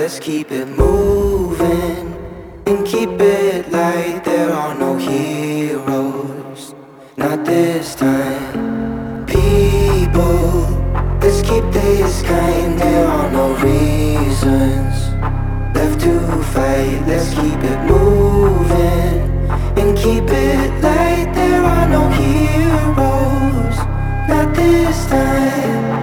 let's keep it moving and keep it light. There are no heroes, not this time. People, let's keep this kind. There are no reasons left to fight. Let's keep it moving and keep it light. There are no heroes, not this time.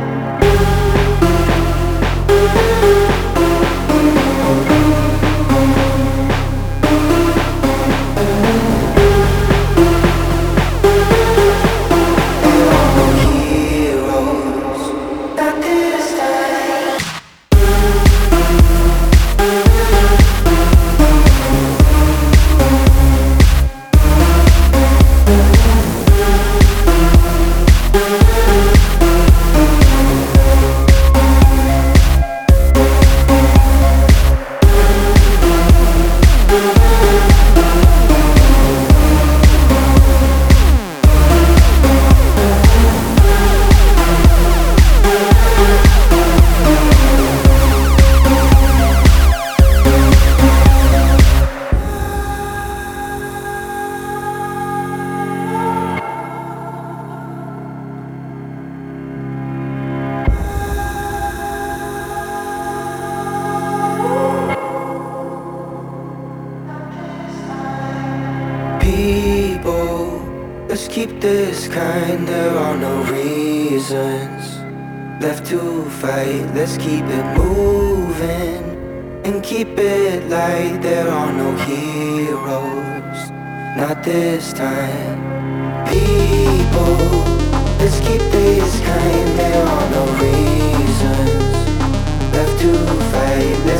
People, let's keep this kind. There are no reasons left to fight. Let's keep it moving and keep it light. There are no heroes, not this time. People, let's keep this kind. There are no reasons left to fight.